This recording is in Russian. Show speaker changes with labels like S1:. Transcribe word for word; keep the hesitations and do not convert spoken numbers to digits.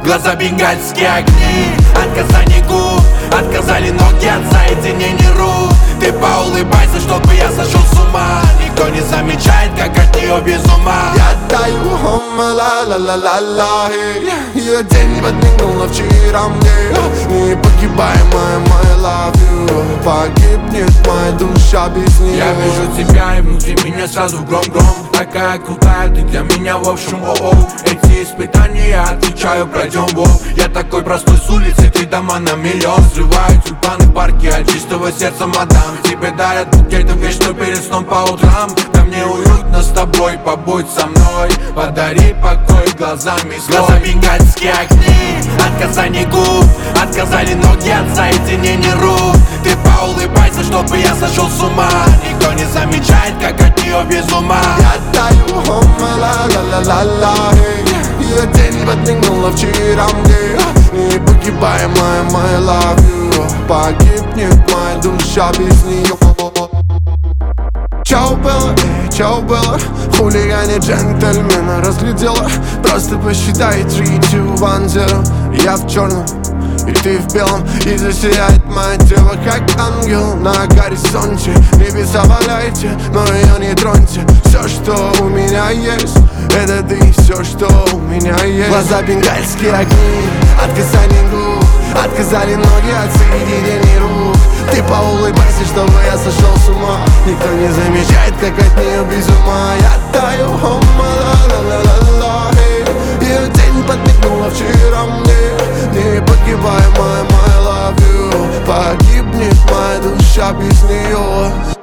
S1: глаза бенгальские огни. Отказание губ, отказали ноги от соединений рук. Ты поулыбайся, чтобы я сошел с ума. Никто не замечает, как от нее без ума.
S2: Я таю, хома, ла-ла-ла-ла-ла. Ее день подмигнула вчера мне. Непогибаемая, my love you. Погибнет моя душа без нее.
S1: Я вижу тебя и внутри меня сразу гром-гром. Такая крутая, ты для меня в общем о-о. Эти испытания я отвечаю, пройдем в Я такой простой с улицы, ты дома на миллион. Взрываю тюльпаны, парки от чистого сердца, мадам. Тебе дарят букетом вечную перед сном по утрам. Да мне уютно с тобой, побудь со мной. Подари покой глазами свой. Глаза бенгальские огни, отказание губ, отказали ноги от соединений рук. Ты поулыбайся, чтобы я сошел с ума. Никто не замечает, как от нее без ума.
S2: Я таю, хома, ла-ла-ла-ла-ла. Ее день подмигнула вчера мне. Непогибаемая, my love you. Погибнет моя душа без нее. Чао, Белла, эй, чао, Белла. Хули я не джентльмена разглядела. Просто посчитай три, два, один, зеро. Я в черном, и ты в белом. И засияет мое тело, как ангел на горизонте. Небеса валяйте, но ее не троньте. Все, что у меня есть, это ты, все, что у меня есть. Глаза бенгальские огни, отказание губ, отказали ноги от соединений рук. Ты поулыбайся, чтобы я сошел с ума. Никто не замечает, как от нее без ума. Я таю, хома, ла-ла-ла-ла-ла. Ее день подмигнула вчера мне. Непогибаемая, my love you. Погибнет моя душа без нее.